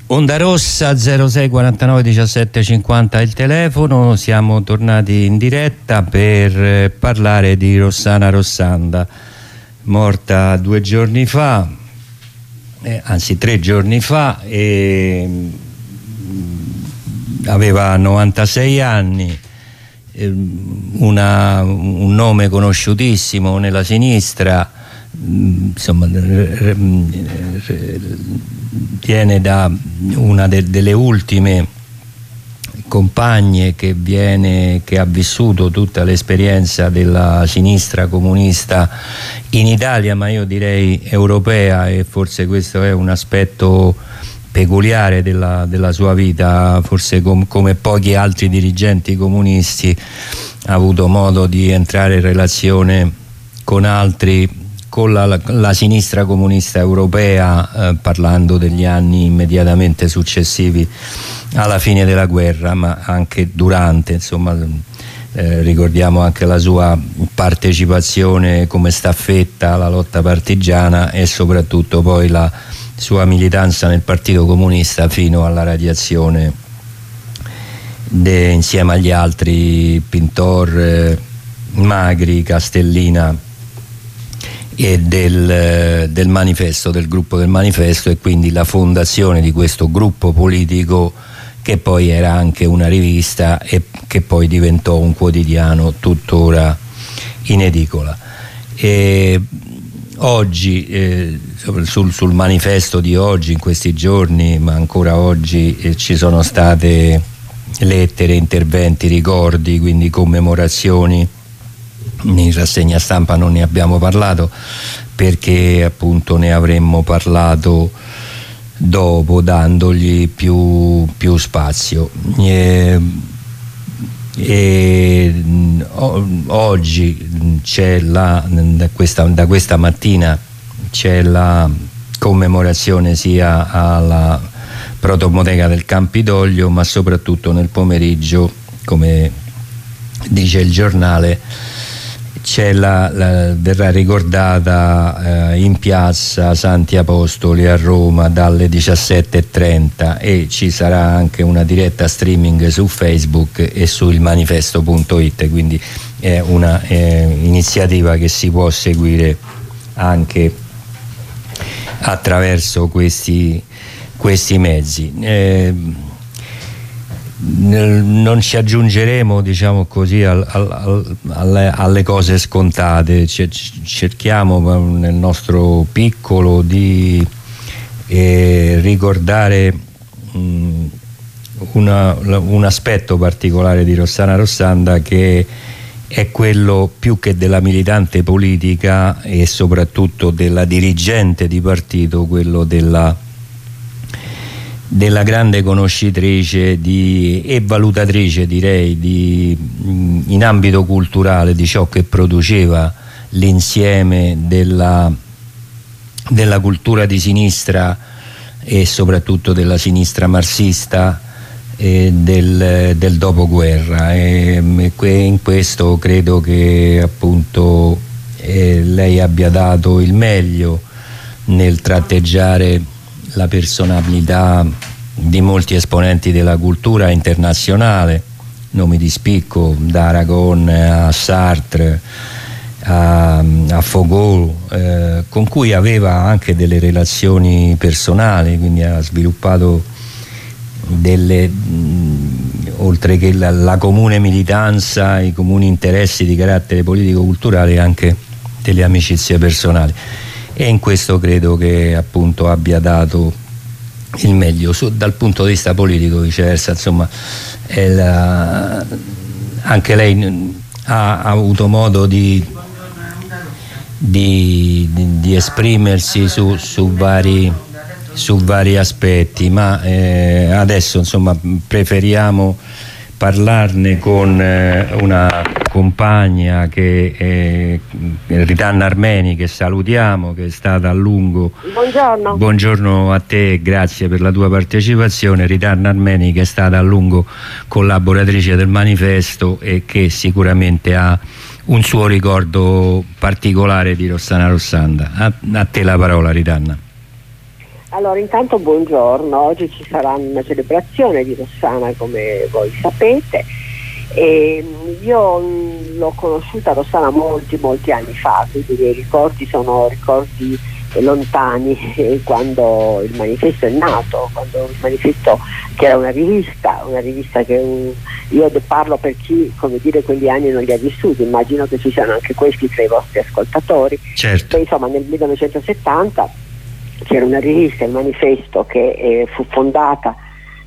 Onda Rossa 06 49 17 50 il telefono. Siamo tornati in diretta per parlare di Rossana Rossanda, morta 2 giorni fa, anzi 3 giorni fa, e aveva 96 anni, un nome conosciutissimo nella sinistra, insomma viene da una delle ultime compagne che ha vissuto tutta l'esperienza della sinistra comunista in Italia, ma io direi europea, e forse questo è un aspetto peculiare della sua vita. Forse come pochi altri dirigenti comunisti ha avuto modo di entrare in relazione con altri, con la sinistra comunista europea, parlando degli anni immediatamente successivi alla fine della guerra, ma anche durante, insomma, ricordiamo anche la sua partecipazione come staffetta alla lotta partigiana e soprattutto poi la sua militanza nel Partito Comunista fino alla radiazione insieme agli altri Pintor, Magri, Castellina e del Manifesto, del gruppo del Manifesto, e quindi la fondazione di questo gruppo politico che poi era anche una rivista e che poi diventò un quotidiano tuttora in edicola. E oggi sul Manifesto di oggi, in questi giorni, ma ancora oggi, ci sono state lettere, interventi, ricordi, quindi commemorazioni. In rassegna stampa non ne abbiamo parlato perché appunto ne avremmo parlato dopo, dandogli più spazio. Oggi c'è da questa mattina c'è la commemorazione sia alla Protobottega del Campidoglio, ma soprattutto nel pomeriggio, come dice il giornale, verrà ricordata in piazza Santi Apostoli a Roma dalle 17:30, e ci sarà anche una diretta streaming su Facebook e su ilmanifesto.it, quindi è una iniziativa che si può seguire anche attraverso questi mezzi. Non ci aggiungeremo, diciamo così, alle cose scontate. Cerchiamo nel nostro piccolo di ricordare un aspetto particolare di Rossana Rossanda, che è quello, più che della militante politica e soprattutto della dirigente di partito, quello della grande conoscitrice e valutatrice, direi, in ambito culturale di ciò che produceva l'insieme della cultura di sinistra e soprattutto della sinistra marxista e del dopoguerra, e in questo credo che appunto lei abbia dato il meglio nel tratteggiare la personalità di molti esponenti della cultura internazionale, nomi di spicco, da Aragon a Sartre a Foucault, con cui aveva anche delle relazioni personali, quindi ha sviluppato oltre che la comune militanza, i comuni interessi di carattere politico-culturale, anche delle amicizie personali. E in questo credo che appunto abbia dato il meglio. Dal punto di vista politico, viceversa, insomma, anche lei ha avuto modo di esprimersi su vari aspetti, ma adesso, insomma, preferiamo parlarne con una compagna che è Ritanna Armeni, che salutiamo, che è stata a lungo. Buongiorno a te, grazie per la tua partecipazione. Ritanna Armeni, che è stata a lungo collaboratrice del Manifesto e che sicuramente ha un suo ricordo particolare di Rossana Rossanda. A te la parola, Ritanna. Allora, intanto buongiorno, oggi ci sarà una celebrazione di Rossana, come voi sapete, e io l'ho conosciuta Rossana molti anni fa, quindi i miei ricordi sono ricordi lontani, quando il manifesto è nato, quando il manifesto, che era una rivista che io parlo per chi, come dire, quegli anni non li ha vissuti, immagino che ci siano anche questi tra i vostri ascoltatori. Certo. Che, insomma, nel 1970 c'era una rivista, il Manifesto, che fu fondata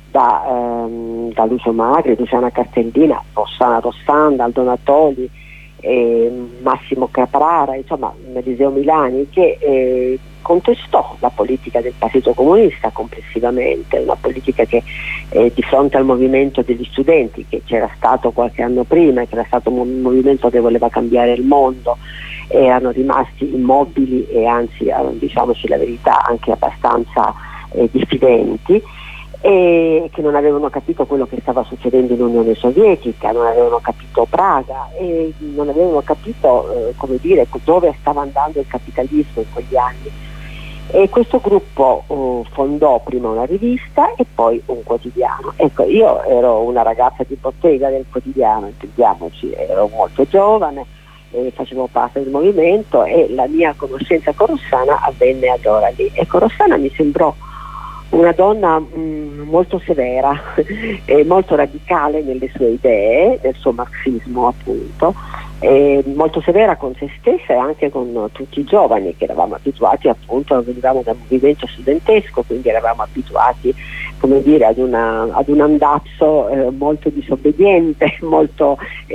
da Lucio Magri, Luciana Cartellina, Rossana Rossanda, Aldo Natoli, Massimo Caprara, insomma Eliseo Milani, che contestò la politica del Partito Comunista complessivamente, una politica che di fronte al movimento degli studenti, che c'era stato qualche anno prima, che era stato un movimento che voleva cambiare il mondo, erano rimasti immobili e anzi, diciamoci la verità, anche abbastanza diffidenti, e che non avevano capito quello che stava succedendo in Unione Sovietica, non avevano capito Praga e non avevano capito come dire, dove stava andando il capitalismo in quegli anni. E questo gruppo fondò prima una rivista e poi un quotidiano. Ecco, io ero una ragazza di bottega del quotidiano, intendiamoci, ero molto giovane, facevo parte del movimento e la mia conoscenza con Rossana avvenne allora lì. Ecco, Rossana mi sembrò una donna molto severa e molto radicale nelle sue idee, nel suo marxismo appunto, molto severa con se stessa e anche con tutti i giovani, che eravamo abituati, appunto, venivamo dal movimento studentesco, quindi eravamo abituati, come dire, ad un andazzo molto disobbediente, molto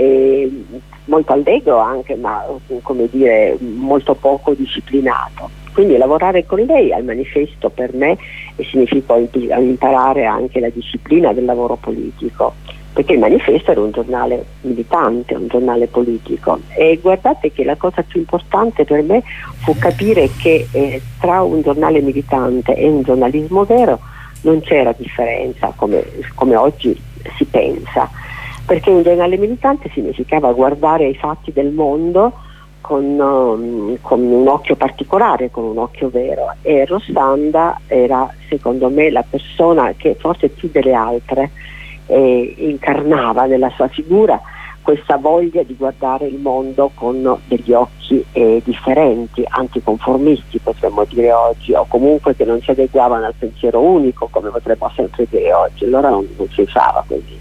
allegro anche, ma come dire molto poco disciplinato. Quindi lavorare con lei al Manifesto per me significò imparare anche la disciplina del lavoro politico, perché il Manifesto era un giornale militante, un giornale politico, e guardate che la cosa più importante per me fu capire che tra un giornale militante e un giornalismo vero non c'era differenza come oggi si pensa, perché un giornale militante significava guardare ai fatti del mondo con un occhio particolare, con un occhio vero, e Rossanda era secondo me la persona che forse più delle altre incarnava nella sua figura questa voglia di guardare il mondo con degli occhi differenti, anticonformisti potremmo dire oggi, o comunque che non si adeguavano al pensiero unico, come potremmo sempre dire oggi. Allora non si usava così.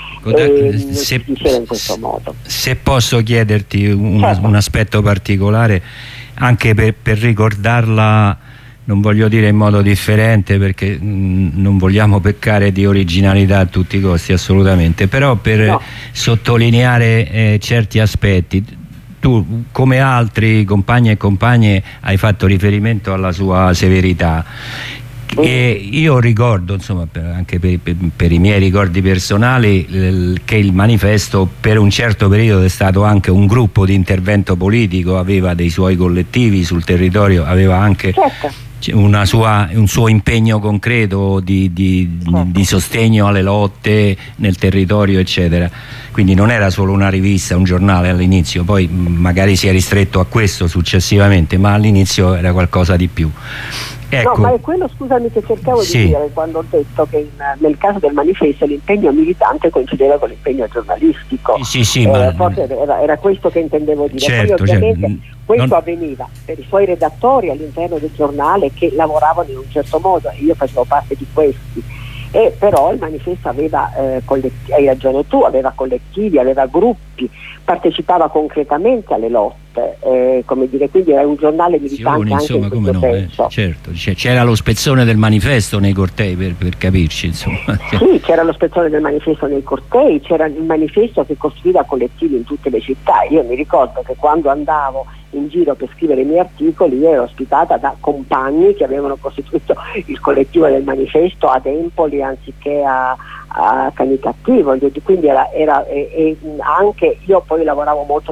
Se, in questo modo. Se posso chiederti Certo. un aspetto particolare, anche per ricordarla, non voglio dire in modo differente, perché non vogliamo peccare di originalità a tutti i costi, assolutamente, però per sottolineare certi aspetti. Tu, come altri compagni e compagne, hai fatto riferimento alla sua severità. E io ricordo, insomma, anche per i miei ricordi personali, che il Manifesto per un certo periodo è stato anche un gruppo di intervento politico, aveva dei suoi collettivi sul territorio, aveva anche un suo impegno concreto di sostegno alle lotte nel territorio, eccetera. Quindi non era solo una rivista, un giornale all'inizio, poi magari si è ristretto a questo successivamente, ma all'inizio era qualcosa di più. Ecco. No, ma è quello, scusami, che cercavo di dire quando ho detto che nel caso del Manifesto l'impegno militante coincideva con l'impegno giornalistico. Ma forse era questo che intendevo dire. Certo, poi ovviamente questo avveniva per i suoi redattori all'interno del giornale, che lavoravano in un certo modo, e io facevo parte di questi. Però il Manifesto aveva hai ragione tu, aveva collettivi, aveva gruppi, partecipava concretamente alle lotte, come dire, quindi era un giornale militante, insomma, anche in questo senso. Certo, c'era lo spezzone del Manifesto nei cortei, per capirci, insomma. Sì, c'era lo spezzone del Manifesto nei cortei, c'era il Manifesto che costruiva collettivi in tutte le città. Io mi ricordo che quando andavo in giro per scrivere i miei articoli io ero ospitata da compagni che avevano costituito il collettivo del Manifesto ad Empoli anziché a Canicattì, quindi era anche io poi lavoravo molto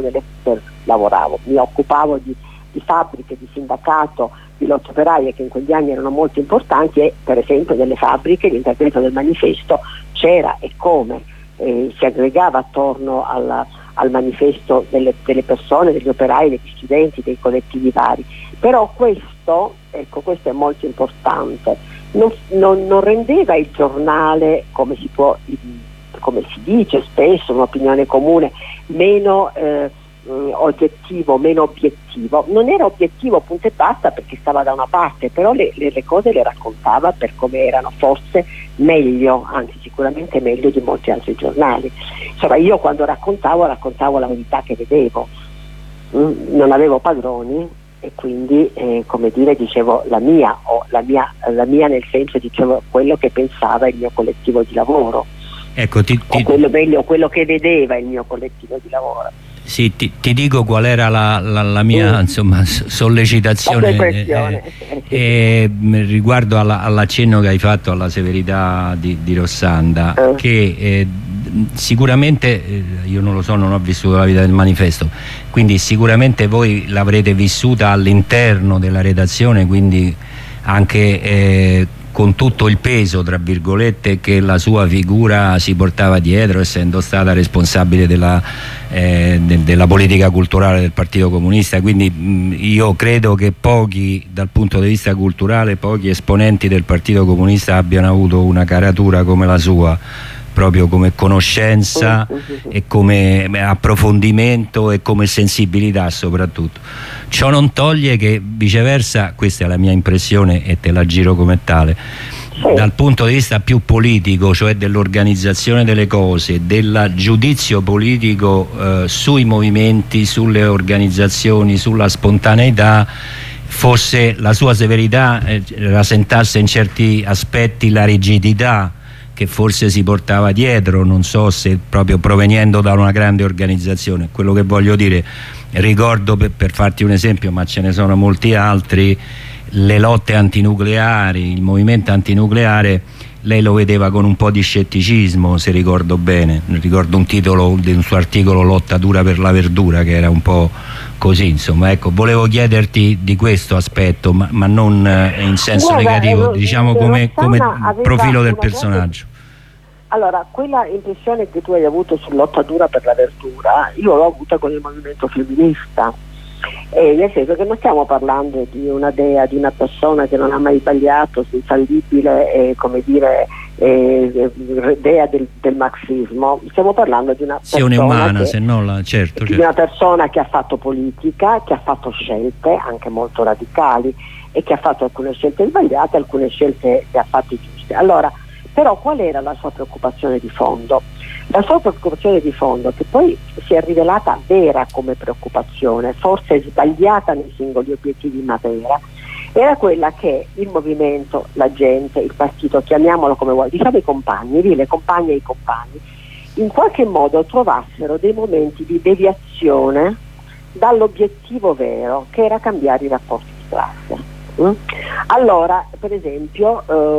mi occupavo di fabbriche, di sindacato, di lotte operaie, che in quegli anni erano molto importanti, e per esempio nelle fabbriche l'intervento del Manifesto c'era, e come si aggregava attorno al Manifesto delle persone, degli operai, degli studenti, dei collettivi vari. Però questo ecco, questo è molto importante, non rendeva il giornale, come si dice spesso, un'opinione comune, meno oggettivo, meno obiettivo. Non era obiettivo punto e basta, perché stava da una parte, però le cose le raccontava per come erano, forse meglio, anzi sicuramente meglio di molti altri giornali. Insomma, io quando raccontavo la verità che vedevo, non avevo padroni, e quindi come dire, dicevo la mia nel senso, dicevo quello che pensava il mio collettivo di lavoro, ecco, quello che vedeva il mio collettivo di lavoro. Sì, ti dico qual era la mia insomma, sollecitazione riguardo all'accenno che hai fatto alla severità di Rossanda, che sicuramente, io non lo so, non ho vissuto la vita del manifesto, quindi sicuramente voi l'avrete vissuta all'interno della redazione, quindi anche con tutto il peso, tra virgolette, che la sua figura si portava dietro, essendo stata responsabile della politica culturale del Partito Comunista. Quindi io credo che pochi, dal punto di vista culturale, pochi esponenti del Partito Comunista abbiano avuto una caratura come la sua, proprio come conoscenza e come approfondimento e come sensibilità soprattutto. Ciò non toglie che viceversa, questa è la mia impressione e te la giro come tale, dal punto di vista più politico, cioè dell'organizzazione delle cose, del giudizio politico sui movimenti, sulle organizzazioni, sulla spontaneità, fosse la sua severità rasentasse in certi aspetti la rigidità che forse si portava dietro, non so se proprio provenendo da una grande organizzazione. Quello che voglio dire, ricordo per farti un esempio, ma ce ne sono molti altri, le lotte antinucleari, il movimento antinucleare, lei lo vedeva con un po' di scetticismo, se ricordo bene. Ricordo un titolo di un suo articolo, Lotta dura per la verdura, che era un po' così, insomma. Ecco, volevo chiederti di questo aspetto, ma non in senso negativo, diciamo come profilo del personaggio. Allora, quella impressione che tu hai avuto su Lotta dura per la verdura, io l'ho avuta con il movimento femminista, nel senso che non stiamo parlando di una dea, di una persona che non ha mai sbagliato, infallibile, come dire, dea del marxismo. Stiamo parlando di una persona umana, che, se no certo. Di una persona che ha fatto politica, che ha fatto scelte anche molto radicali e che ha fatto alcune scelte sbagliate, alcune scelte che ha fatto giuste. Allora, però qual era la sua preoccupazione di fondo? La sua preoccupazione di fondo, che poi si è rivelata vera come preoccupazione, forse sbagliata nei singoli obiettivi ma vera, era quella che il movimento, la gente, il partito, chiamiamolo come vuoi, diciamo i compagni, le compagne e i compagni, in qualche modo trovassero dei momenti di deviazione dall'obiettivo vero, che era cambiare i rapporti di classe. Allora, per esempio,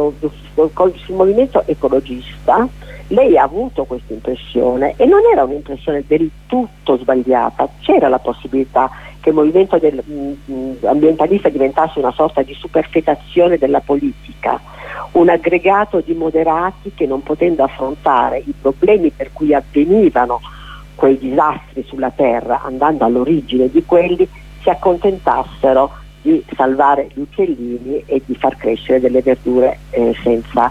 sul movimento ecologista lei ha avuto questa impressione, e non era un'impressione del tutto sbagliata. C'era la possibilità che il movimento ambientalista diventasse una sorta di superfetazione della politica, un aggregato di moderati che, non potendo affrontare i problemi per cui avvenivano quei disastri sulla terra, andando all'origine di quelli, si accontentassero di salvare gli uccellini e di far crescere delle verdure senza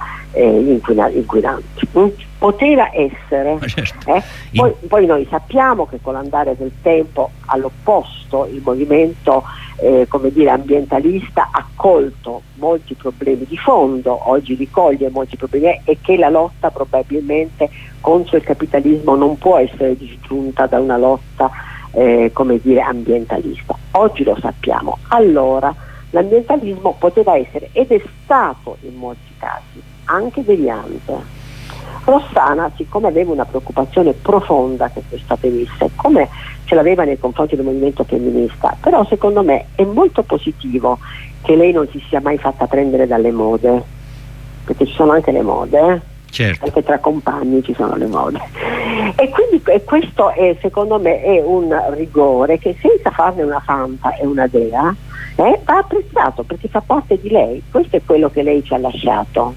inquinanti. Poteva essere, certo. Poi noi sappiamo che con l'andare del tempo, all'opposto, il movimento come dire, ambientalista ha colto molti problemi di fondo, oggi ricoglie molti problemi, e che la lotta probabilmente contro il capitalismo non può essere disgiunta da una lotta come dire, ambientalista. Oggi lo sappiamo. Allora l'ambientalismo poteva essere, ed è stato in molti casi, anche deviante. Rossana, siccome aveva una preoccupazione profonda che questo avvenisse, come ce l'aveva nei confronti del movimento femminista, però secondo me è molto positivo che lei non si sia mai fatta prendere dalle mode, perché ci sono anche le mode, certo. Anche tra compagni ci sono le mode, e quindi questo è, secondo me, è un rigore che, senza farne una santa e una dea, va apprezzato, perché fa parte di lei. Questo è quello che lei ci ha lasciato,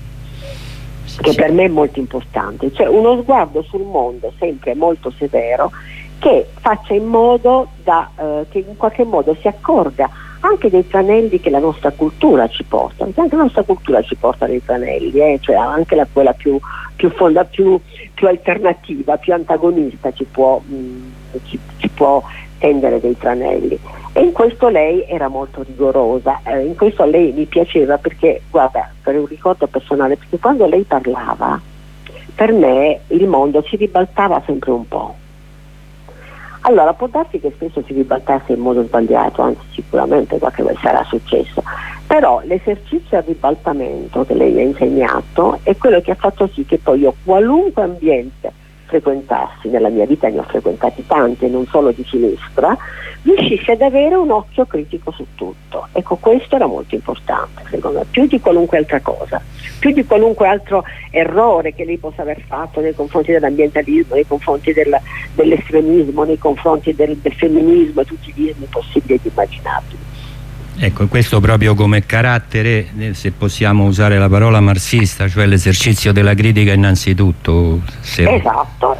che per me è molto importante, cioè uno sguardo sul mondo sempre molto severo, che faccia in modo che in qualche modo si accorga anche dei tranelli che la nostra cultura ci porta, perché anche la nostra cultura ci porta dei tranelli, cioè anche quella più alternativa, più antagonista ci può tendere dei tranelli, e in questo lei era molto rigorosa, in questo lei mi piaceva perché, guarda, per un ricordo personale, perché quando lei parlava, per me il mondo si ribaltava sempre un po'. Allora può darsi che spesso si ribaltasse in modo sbagliato, anzi sicuramente qualche volta sarà successo, però l'esercizio al ribaltamento che lei mi ha insegnato è quello che ha fatto sì che poi io qualunque ambiente frequentassi, nella mia vita ne ho frequentati tanti e non solo di sinistra, riuscissi ad avere un occhio critico su tutto. Ecco, questo era molto importante secondo me, più di qualunque altra cosa, più di qualunque altro errore che lei possa aver fatto nei confronti dell'ambientalismo, nei confronti dell'estremismo, nei confronti del femminismo e tutti gli ismi possibili ed immaginabili. Ecco, questo proprio come carattere, se possiamo usare la parola marxista, cioè l'esercizio della critica innanzitutto. Esatto,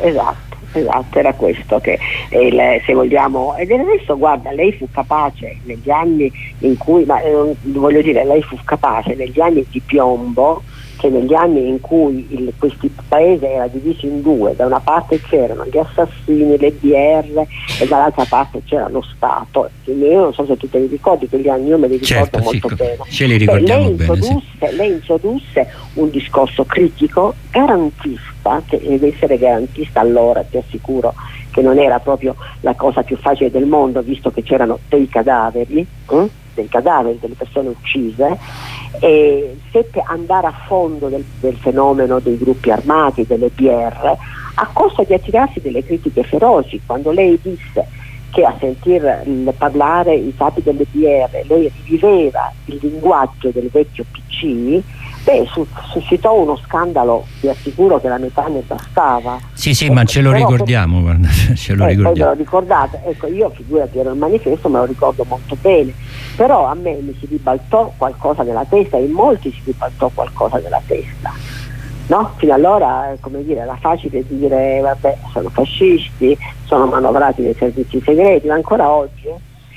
era questo che se vogliamo, ed adesso guarda, lei fu capace negli anni in cui, voglio dire, lei fu capace negli anni di piombo, che negli anni in cui questo paese era diviso in due, da una parte c'erano gli assassini, le BR e dall'altra parte c'era lo Stato. Io non so se tu te li ricordi quegli anni, io me li ricordo molto bene. Ce li ricordiamo bene. Lei introdusse un discorso critico, garantista, che deve essere garantista allora, ti assicuro che non era proprio la cosa più facile del mondo, visto che c'erano dei cadaveri delle persone uccise, e seppe andare a fondo del fenomeno dei gruppi armati, delle BR, a costo di attirarsi delle critiche feroci. Quando lei disse che a sentir parlare i capi delle BR lei riviveva il linguaggio del vecchio PC, suscitò uno scandalo, vi assicuro che la metà ne bastava. Sì, ma ce lo ricordiamo, guarda, ce lo ricordiamo. Poi me lo ricordate, ecco, io figurati, ero il manifesto, me lo ricordo molto bene, però a me mi si ribaltò qualcosa nella testa, e in molti si ribaltò qualcosa nella testa, no? Fino allora, come dire, era facile dire vabbè, sono fascisti, sono manovrati dai servizi segreti, ma ancora oggi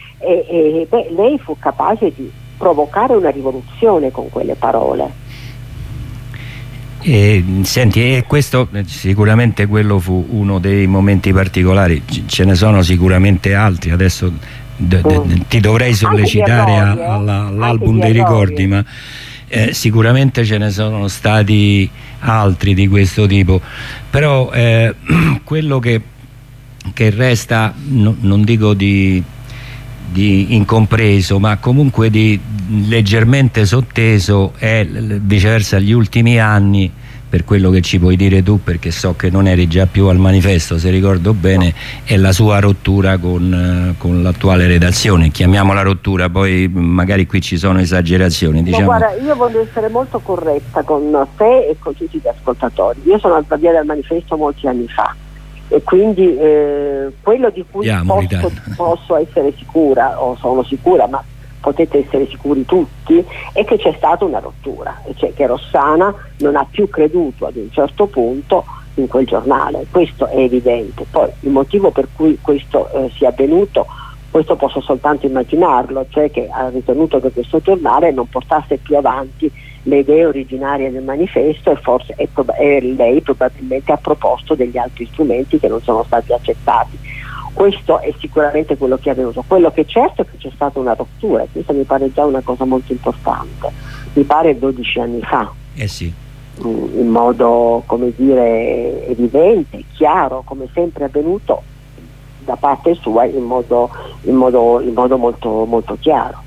lei fu capace di provocare una rivoluzione con quelle parole. Senti, e questo sicuramente quello fu uno dei momenti particolari, ce ne sono sicuramente altri, adesso ti dovrei sollecitare all'album dei ricordi, ma sicuramente ce ne sono stati altri di questo tipo, però quello che resta, non dico di incompreso, ma comunque di leggermente sotteso, è viceversa gli ultimi anni, per quello che ci puoi dire tu, perché so che non eri già più al manifesto, se ricordo bene, è la sua rottura con l'attuale redazione. Chiamiamola rottura, poi magari qui ci sono esagerazioni, diciamo. No, guarda, io voglio essere molto corretta con te e con tutti gli ascoltatori. Io sono andata via dal manifesto molti anni fa, e quindi quello di cui posso essere sicura, o sono sicura, ma potete essere sicuri tutti, è che c'è stata una rottura, e cioè che Rossana non ha più creduto ad un certo punto in quel giornale. Questo è evidente. Poi il motivo per cui questo sia avvenuto, questo posso soltanto immaginarlo, cioè che ha ritenuto che questo giornale non portasse più avanti le idee originarie del manifesto, e forse lei probabilmente ha proposto degli altri strumenti che non sono stati accettati. Questo è sicuramente quello che è avvenuto. Quello che è certo è che c'è stata una rottura, e questa mi pare già una cosa molto importante, mi pare 12 anni fa. Sì. In modo, come dire, evidente, chiaro, come sempre è avvenuto da parte sua, in modo molto, molto chiaro.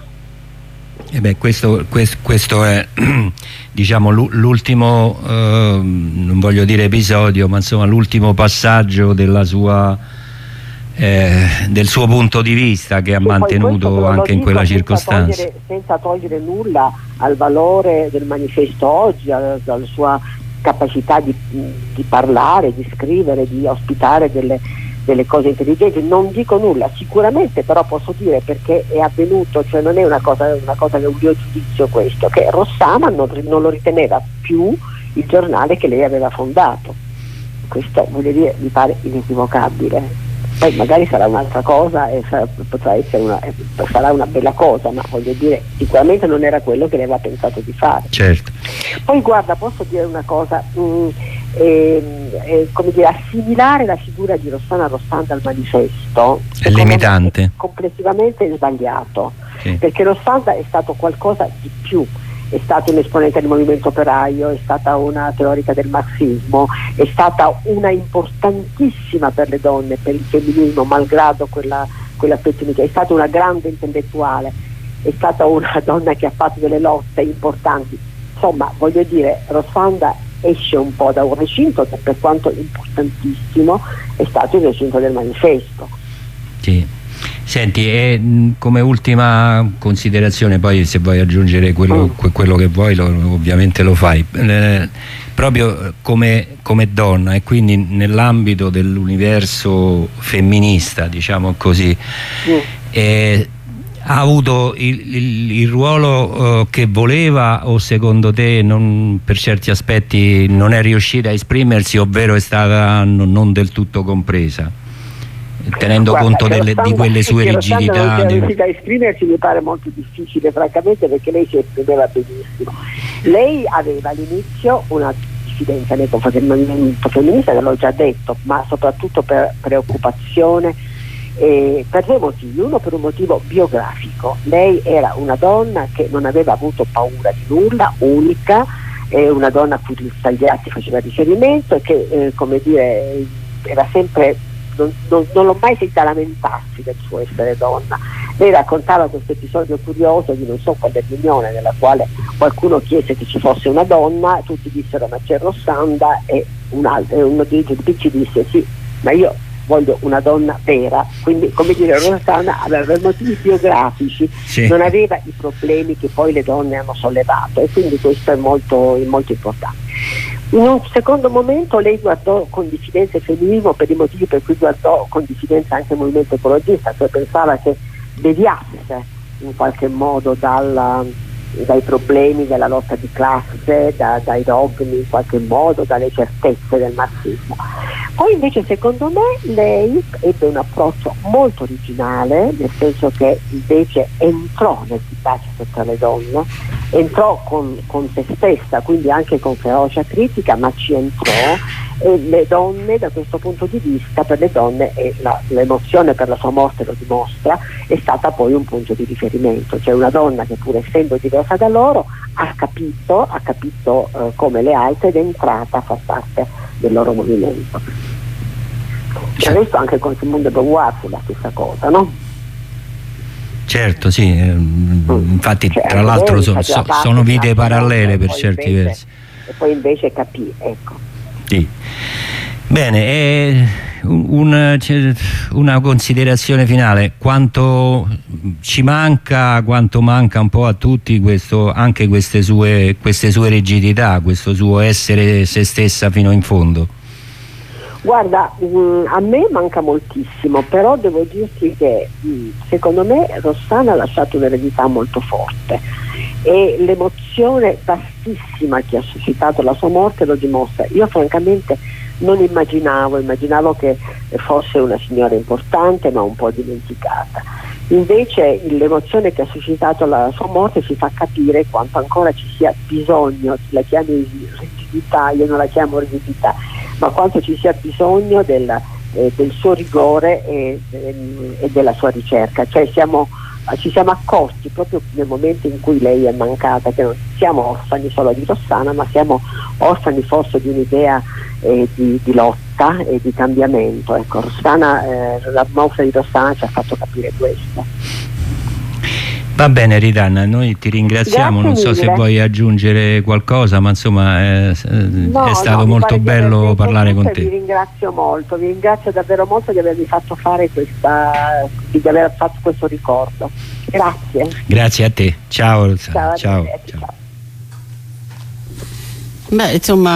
Questo è diciamo l'ultimo, non voglio dire episodio, ma insomma l'ultimo passaggio della sua del suo punto di vista, che ha mantenuto anche in quella circostanza, senza togliere nulla al valore del manifesto oggi, alla sua capacità di parlare, di scrivere, di ospitare delle cose intelligenti. Non dico nulla, sicuramente, però posso dire, perché è avvenuto, cioè non è una cosa che è un mio giudizio questo, che Rossana non lo riteneva più il giornale che lei aveva fondato. Questo, voglio dire, mi pare inequivocabile. Poi magari sarà un'altra cosa e potrà essere sarà una bella cosa, ma voglio dire, sicuramente non era quello che lei aveva pensato di fare. Certo. Poi guarda, posso dire una cosa, come dire, assimilare la figura di Rossana Rossanda al manifesto è limitante, è complessivamente sbagliato, sì. Perché Rossanda è stato qualcosa di più. È stata un'esponente del movimento operaio, è stata una teorica del marxismo, è stata una importantissima per le donne, per il femminismo, malgrado quell'aspetto, è stata una grande intellettuale, è stata una donna che ha fatto delle lotte importanti. Insomma, voglio dire, Rossanda esce un po' da un recinto che, per quanto importantissimo, è stato il recinto del manifesto. Sì. Senti, come ultima considerazione, poi se vuoi aggiungere quello che vuoi ovviamente lo fai, proprio come donna e quindi nell'ambito dell'universo femminista, diciamo così, ha avuto il ruolo che voleva, o secondo te per certi aspetti non è riuscita a esprimersi, ovvero è stata non del tutto compresa? Tenendo conto di quelle sue rigidità. Non riuscita a esprimersi mi pare molto difficile, francamente, perché lei si esprimeva benissimo. Lei aveva all'inizio una diffidenza nei confronti del movimento femminista, che l'ho già detto, ma soprattutto per preoccupazione, per due motivi. Uno, per un motivo biografico. Lei era una donna che non aveva avuto paura di nulla, unica, una donna a cui Stagliatti faceva riferimento e che come dire, era sempre, non l'ho mai sentita lamentarsi del suo essere donna. Lei raccontava questo episodio curioso di non so quale riunione nella quale qualcuno chiese che ci fosse una donna, tutti dissero ma c'è Rossanda, e uno dei giudici disse sì, ma io voglio una donna vera. Quindi, come dire, Rossana aveva motivi biografici, sì. Non aveva i problemi che poi le donne hanno sollevato, e quindi questo è molto, molto importante. In un secondo momento lei guardò con diffidenza il femminismo per i motivi per cui guardò con diffidenza anche il movimento ecologista, cioè pensava che deviasse in qualche modo dai problemi della lotta di classe, dai dogmi in qualche modo, dalle certezze del marxismo. Poi invece secondo me lei ebbe un approccio molto originale, nel senso che invece entrò nel dibattito tra le donne, entrò con se stessa, quindi anche con ferocia critica, ma ci entrò, e le donne, da questo punto di vista, per le donne, e l'emozione per la sua morte lo dimostra, è stata poi un punto di riferimento, cioè una donna che, pur essendo diversa da loro, ha capito come le altre, ed è entrata a far parte del loro movimento. Adesso anche con Simone de Beauvoir fu la stessa cosa, no? Certo, sì, infatti tra l'altro sono vite parallele per certi versi. E poi invece capì, ecco. Sì. Bene, una considerazione finale: quanto ci manca, quanto manca un po' a tutti anche queste sue rigidità, questo suo essere se stessa fino in fondo? Guarda, a me manca moltissimo, però devo dirti che secondo me Rossana ha lasciato un'eredità molto forte, e l'emozione vastissima che ha suscitato la sua morte lo dimostra. Io francamente non immaginavo che fosse una signora importante, ma un po' dimenticata. Invece l'emozione che ha suscitato la sua morte ci fa capire quanto ancora ci sia bisogno, la chiami rigidità, io non la chiamo rigidità, ma quanto ci sia bisogno del suo rigore e della sua ricerca. Cioè ci siamo accorti proprio nel momento in cui lei è mancata che non siamo orfani solo di Rossana, ma siamo orfani forse di un'idea di lotta e di cambiamento. Ecco, la morte di Rossana ci ha fatto capire questo. Va bene Ridanna, noi ti ringraziamo. Non so se vuoi aggiungere qualcosa, ma insomma è stato molto bello parlare con te. Vi ringrazio molto, vi ringrazio davvero molto di avermi fatto fare di aver fatto questo ricordo. Grazie. Grazie a te, ciao. Ciao. Ciao. Beh, insomma,